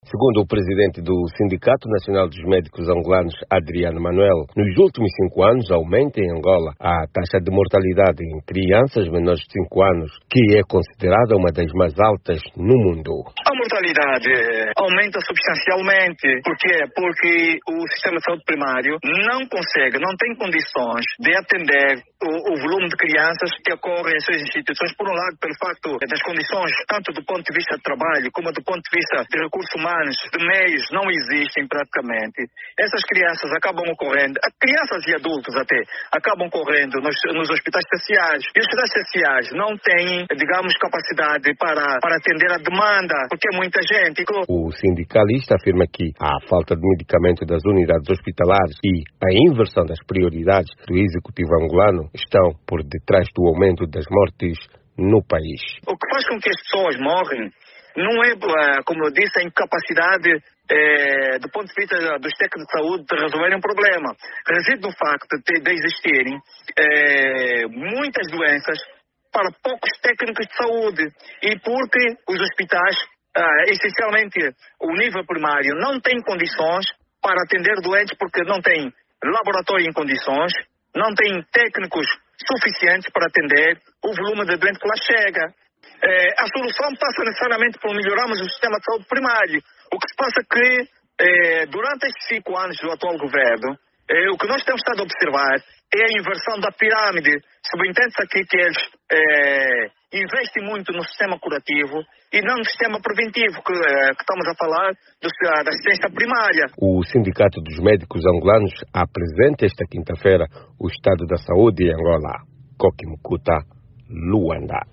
Segundo o presidente do Sindicato Nacional dos Médicos Angolanos, Adriano Manuel, nos últimos 5 anos aumenta em Angola a taxa de mortalidade em crianças menores de 5 anos, que é considerada uma das mais altas no mundo. A mortalidade aumenta substancialmente. Por quê? Porque o sistema de saúde primário não consegue, não tem condições de atender o volume de crianças que ocorrem em suas instituições, por um lado, pelo facto das condições, tanto do ponto de vista de trabalho, como do ponto de vista de recursos humanos, de meios, não existem praticamente. Essas crianças acabam ocorrendo, crianças e adultos até, acabam ocorrendo nos hospitais terciários. E os hospitais terciários não têm, digamos, capacidade para atender a demanda, porque é muita gente. O sindicalista afirma que a falta de medicamento das unidades hospitalares e a inversão das prioridades do executivo angolano estão por detrás do aumento das mortes no país. O que faz com que as pessoas morrem não é, como eu disse, a incapacidade do ponto de vista dos técnicos de saúde de resolverem um problema. Reside no facto de existirem muitas doenças para poucos técnicos de saúde e porque os hospitais, essencialmente o nível primário, não têm condições para atender doentes porque não tem laboratório em condições, não tem técnicos suficientes para atender o volume de doentes que lá chega. A solução passa necessariamente por melhorarmos o sistema de saúde primário. O que se passa é que, durante estes 5 anos do atual governo, o que nós temos estado a observar é a inversão da pirâmide. Subentende-se aqui que eles investem muito no sistema curativo e não no sistema preventivo, que estamos a falar da assistência primária. O Sindicato dos Médicos Angolanos apresenta esta quinta-feira o estado da saúde em Angola. Koki Mukuta, Luanda.